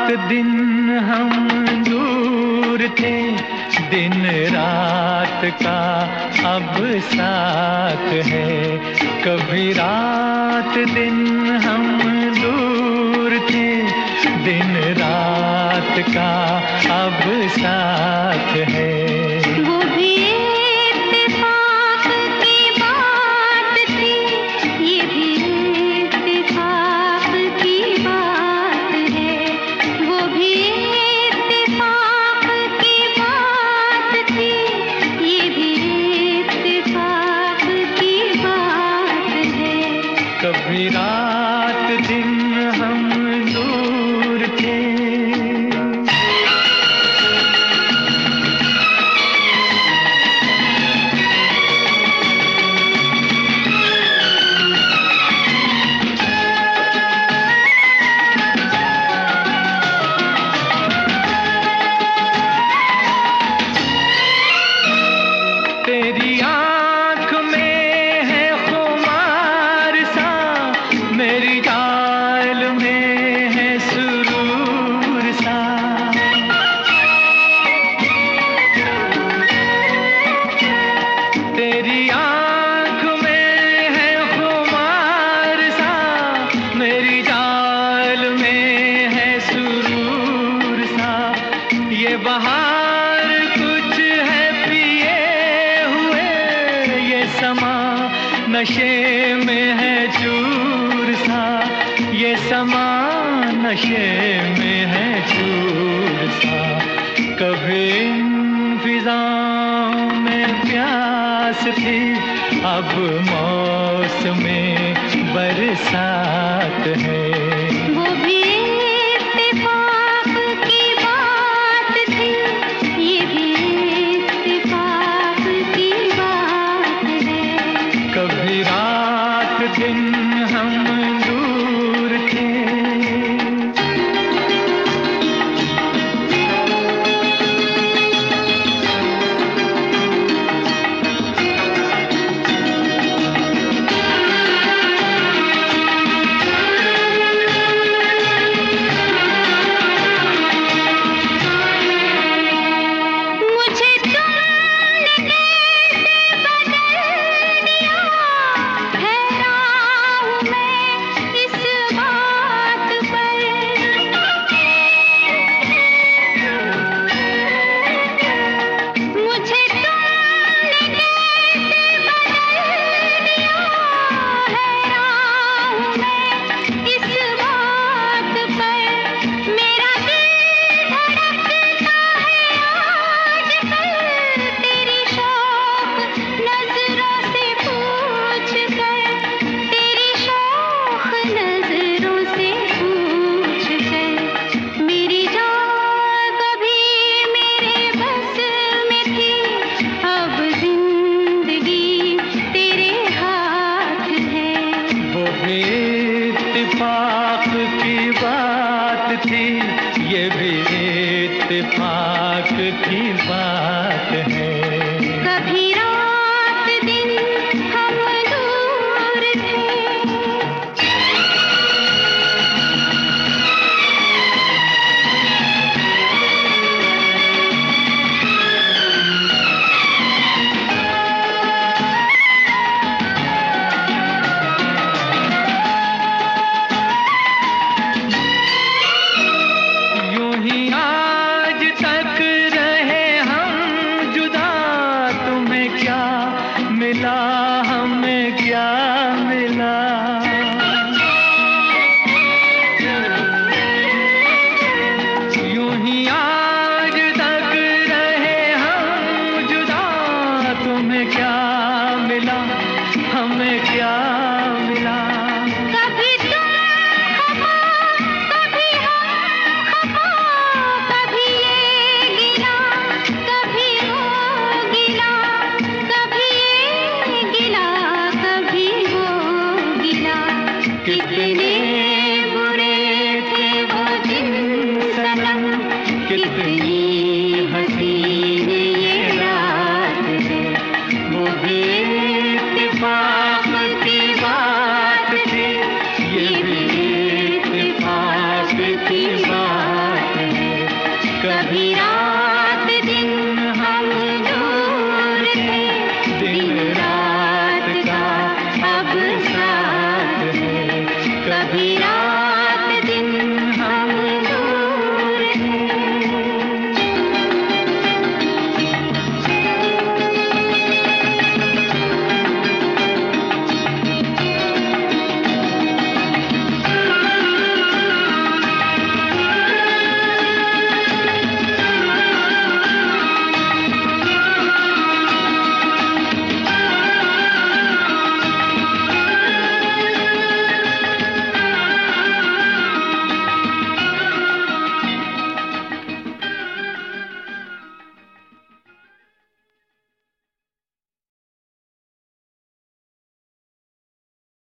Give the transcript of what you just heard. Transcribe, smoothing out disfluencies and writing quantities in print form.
दिन हम दूर थे, दिन रात का अब साथ है। कभी रात दिन हम दूर थे, दिन रात का अब साथ है। कभी रात दिन हम दूर थे। तेरी आँख में है खुमार सा, मेरी चाल में है सुरूर सा। तेरी आँख में है खुमार सा, मेरी चाल में है सुरूर सा। ये बहार कुछ है पिए हुए, ये समा नशे में है चूर सा। ये समा नशे में है चूर सा। कभी इन फिजाओं में प्यास थी, अब मौसमे बरसात है। कभी रात दिन हम दूर थे। इत्तेफाक की बात थी, ये भी इत्तेफाक की बात है। कभी रात दिन हम दूर थे। आज तक रहे हम जुदा, तुम्हें क्या मिला हमें क्या मिला। यूं ही आज तक रहे हम जुदा, तुम्हें क्या मिला हमें क्या मिला। कितने